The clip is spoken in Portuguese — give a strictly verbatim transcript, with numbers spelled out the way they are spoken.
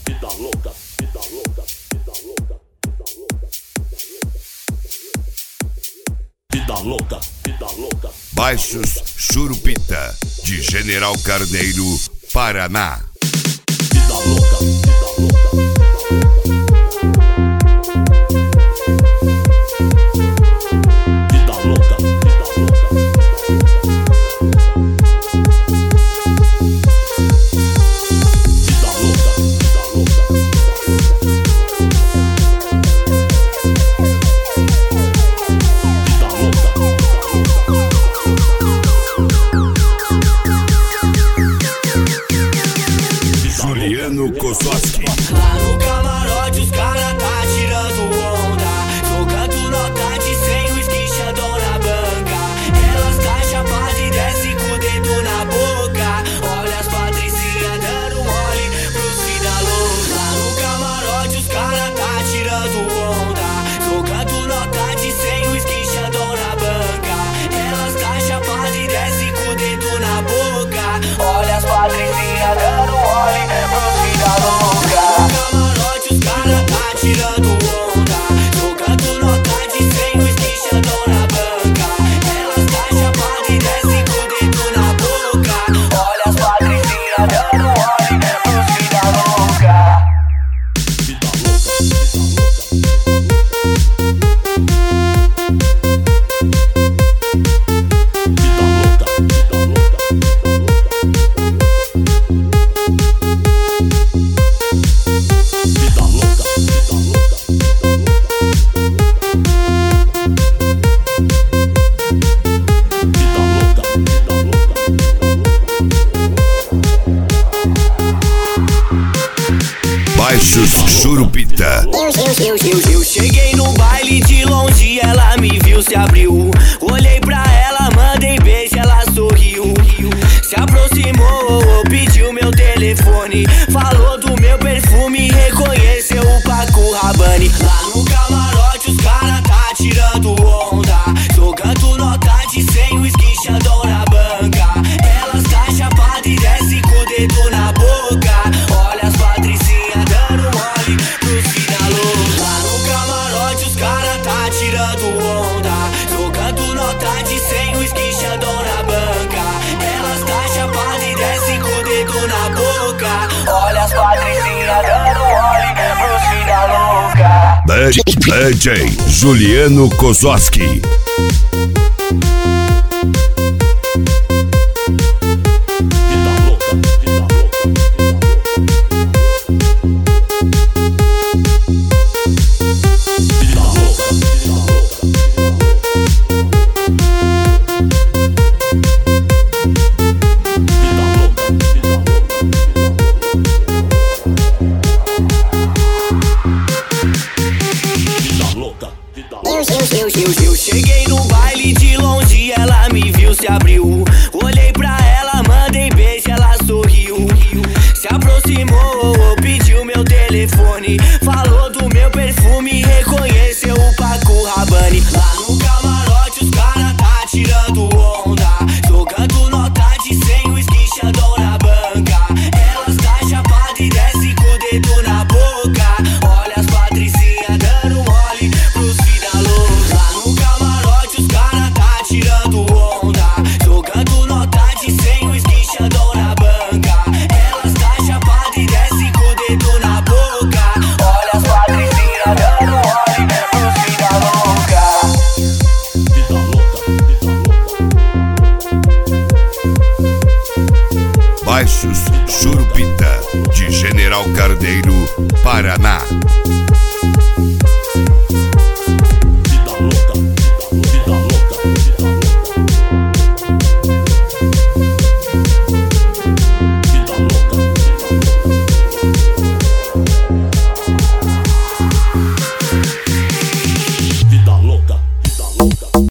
vida louca, vida louca, vida louca, vida louca, vida louca, vida louca. Baixos Churupita, de General Carneiro, Paraná. Vida louca, vida louca, vida louca, vida louca. Juliano Kozowski. Lá no camarote os cara tá tirando onda, jogando nota de cem, whisky xandão na banca. Elas tá chapada e desce com o dedo na boca. Olha as patricinhas dando mole pros vida louca. Lá no camarote os cara tá tirando onda, jogando nota de cem, whisky xandão na banca. Elas tá chapada e desce com o dedo na boca. Olha as patricinhas dando mole pros vida louca. No camarote os cara tá tirando onda, jogando nota de cem, whisky xandão na banca. Elas tá chapada e desce com o dedo na boca. Olha as patricinhas dando mole pros vida louca. Vida louca, vida louca, vida louca, Baixos Churupita. Eu, eu, eu, eu, eu cheguei no baile de longe, ela me viu, se abriu. Olhei pra ela, mandei beijo, ela sorriu. Se aproximou, pediu meu telefone, falou do meu perfume, reconheceu o Paco Rabanne. Lá no camarote os cara tá tirando onda, jogando nota de cem, whisky xandão na banca. Elas tá chapada e desce com o dedo na boca. Olha as patricinhas dando mole pros vida louca. Lá no camarote os cara tá tirando onda, jogando nota de cem, whisky xandão na banca. Elas tá chapada e desce com o dedo na boca. Olha as patricinhas dando mole pros vida louca. D J Juliano Kozowski. Eu, eu, eu, eu cheguei no baile de longe, ela me viu, se abriu. Olhei pra ela, mandei beijo, ela sorriu. Se aproximou, pediu meu telefone, falou do meu perfume, reconheceu o Paco Rabanne. Lá no camarote os cara tá tirando onda, jogando nota de cem, whisky xandão na banca. Elas tá chapada e desce com o dedo na boca. Olha as patricinhas dando mole pros vida louca. Lá no camarote os cara tá tirando onda, jogando nota de cem, whisky xandão na banca. Elas tá chapada e desce com o dedo na boca. Olha as patricinhas dando mole pros vida louca. vida louca. Baixos Churupita, de General Carneiro, Paraná.